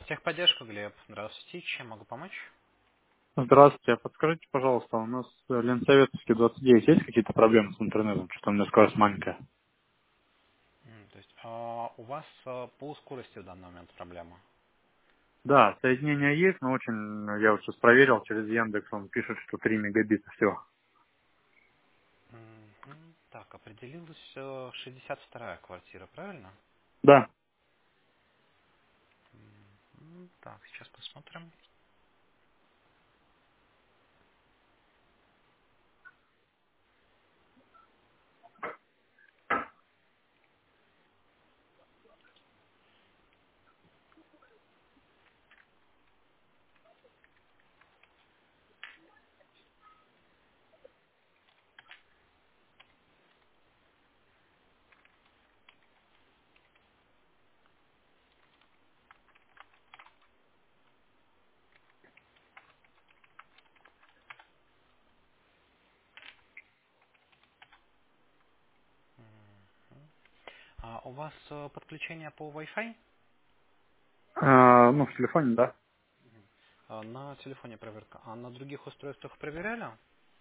Техподдержка, Глеб. Здравствуйте. Чем могу помочь? Здравствуйте. А подскажите, пожалуйста, у нас Ленсоветовский 29 есть какие-то проблемы с интернетом? Что-то у меня скорость маленькая. То есть у вас по скорости в данный момент проблема? Да, соединение есть, но очень, я вот сейчас проверил через Яндекс, он пишет, что 3 мегабита всего. Так, определилась 62-я квартира, правильно? Да. Так, сейчас посмотрим. У вас подключение по Wi-Fi? Ну, в телефоне, да. На телефоне проверка. А на других устройствах проверяли?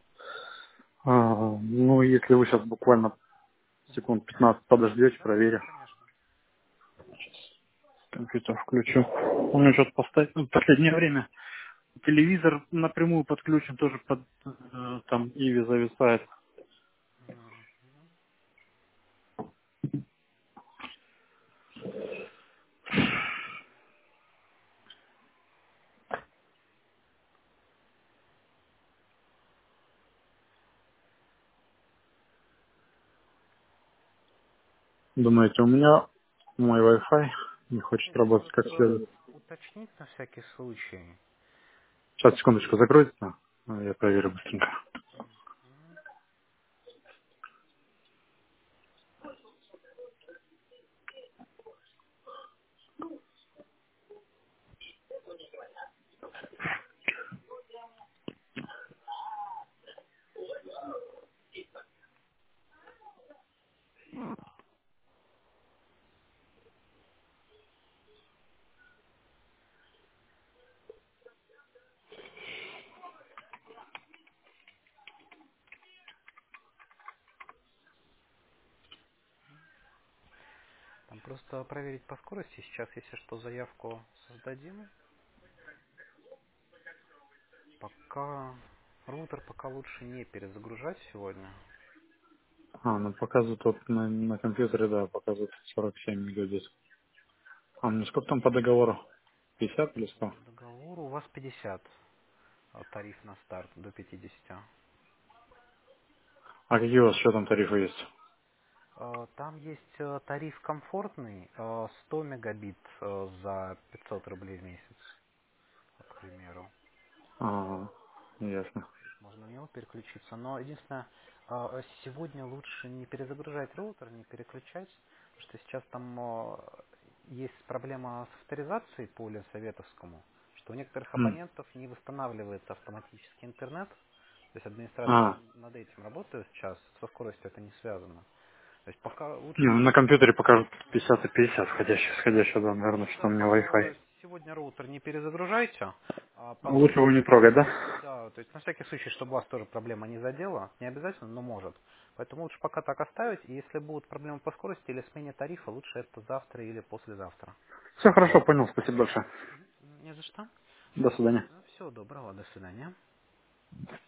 Ну, если вы сейчас буквально секунд 15 подождете, Да, да, проверю. конечно. Компьютер включу. У меня что-то поставить. Ну, в последнее время телевизор напрямую подключен, тоже под там Иви зависает. Думаете, у меня мой Wi-Fi не хочет Глеб, работать может как следует? уточнить на всякий случай? Сейчас, секундочку, закроется. Я проверю быстренько. Там просто проверить по скорости. Сейчас, если что, заявку создадим. Роутер пока лучше не перезагружать сегодня. Ну показывает вот на компьютере, да, показывает 47 мегабит. А мне сколько там по договору? 50 или 100? По договору у вас 50 тариф на старт до 50. А какие у вас еще там тарифы есть? Там есть тариф комфортный, 100 мегабит за 500 рублей в месяц, к примеру. Ага, ясно. Можно на него переключиться. Но единственное, сегодня лучше не перезагружать роутер, не переключать, потому что сейчас там есть проблема с авторизацией по Ленсоветовскому, что у некоторых М. абонентов не восстанавливается автоматически интернет. То есть администрация А, над этим работает сейчас, со скоростью это не связано. То есть пока не, лучше ну на компьютере покажут 50 и 50 входящий, да, наверное, что у да, меня то Wi-Fi. есть сегодня роутер не перезагружайте, а Лучше потом, его не трогать, да? да, то есть на всякий случай, чтобы вас тоже проблема не задела, не обязательно, но может. Поэтому лучше пока так оставить, и если будут проблемы по скорости или смене тарифа, лучше это завтра или послезавтра. Все хорошо, понял, спасибо большое. Не за что. До свидания. Всего доброго, до свидания.